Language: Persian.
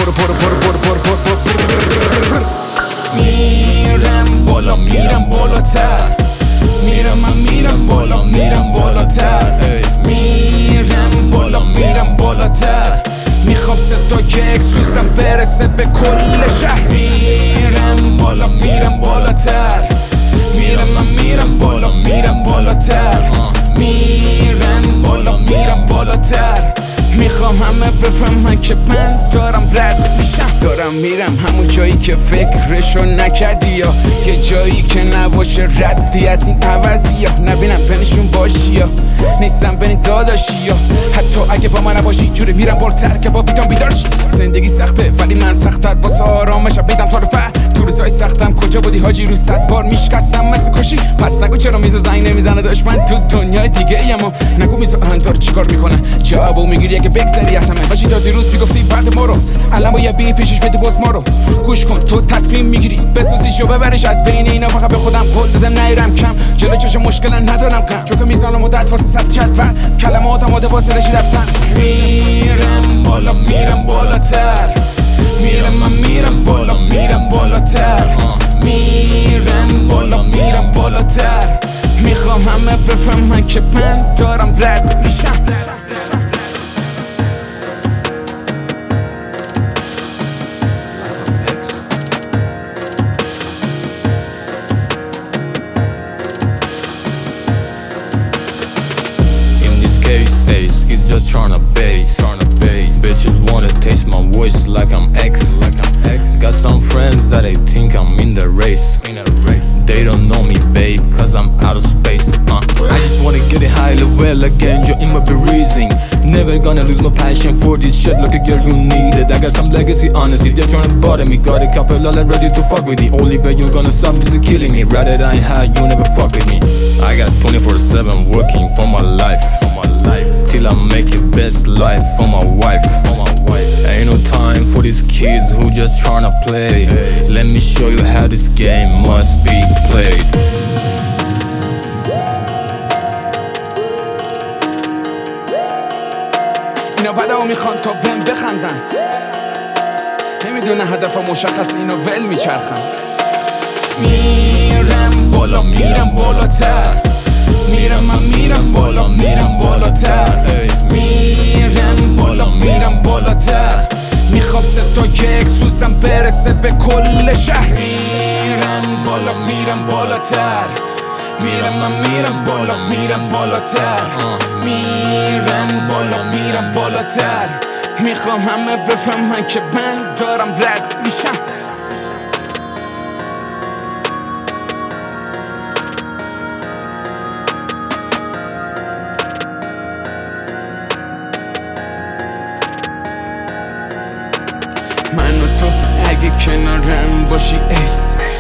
میرم بالا میرم بالاتر، میرم من میرم بالا میرم بالاتر، میرم بالا میرم بالاتر، میخوام صدا که اکسوسم برسه به کل شهر. میرم بالا میرم بالاتر، میرم من میرم بالا میرم بالاتر، میرم بالا میرم بالاتر، میخوام همه بفهمن که من دارم رد میشم، دارم میرم همون جایی که فکرشو نکردی، یا یه جایی که نباشه ردی از این عوضی، یا نبینم بینشون باشی یا نیستم بین داداشی، یا حتی اگه با من نباشی جوری میرم بالاتر که با بیدام بیدار شی. زندگی سخته ولی من سخت‌تر واسه آرامشم بیدم تا رو تو روزای سختم کجا بودی حاجی؟ رو 100 بار میشکستم مثل کشی. پس نگو چرا میز زنگ نمیزنه دشمن تو دنیای دیگه ایم، نگو میز آهنگدار چیکار میکنه جوابو میگیری اگه بگذری از همه. حاجی تا دیروز میگفتی بعد ما رو، الان باید بی پیشش بده باز ما رو. گوش کن تو تصمیم میگیری بسازیش و ببرش از بین اینا، فقط به خودم قول دادم نیرم کم، جلو چشم مشکل ندارم کم، چون که میزانم مدت واسه صد جدول کلمات آماده واسه رشی رفتن. میرم بالا میرم بالاتر، میرم من میرم بالا میرم بالاتر، میرم بالا میرم بالاتر، میخوام همه بفهمن که من دارم رد میشم. It's just tryna base. Bitches wanna taste my voice like I'm X. Got some friends that they think I'm in the race. They don't know me, babe, cause I'm out of space. I just wanna get it high level again, you're in my breathing. Never gonna lose my passion for this shit like a girl you need it. I got some legacy, honestly, they're tryna bother me. Got a couple all ready to fuck with me. Only way you're gonna stop is killing me. Rather than high, you never fuck with me. I got 24/7 working for my life. Till I make it best life for my wife. Ain't no time for these kids who just tryna play. Let me show you how this game must be played. اینا بعدا میخوان تا بهم بخندن، نمیدونه هدف مشخص اینو ول میچرخن. میرم بالا میرم بالاتر، میرم من میرم بالا میرم بالاتر، میرم بالا میرم بالاتر، میخوام صدا که اکسوسم برسه به کل شهر. میرم بالا میرم بالاتر، میرم من میرم بالا میرم بالاتر، میرم بالا میرم بالاتر، میخوام همه بفهمن که من دارم رد میشم. من و تو اگه کنارم باشی ایس،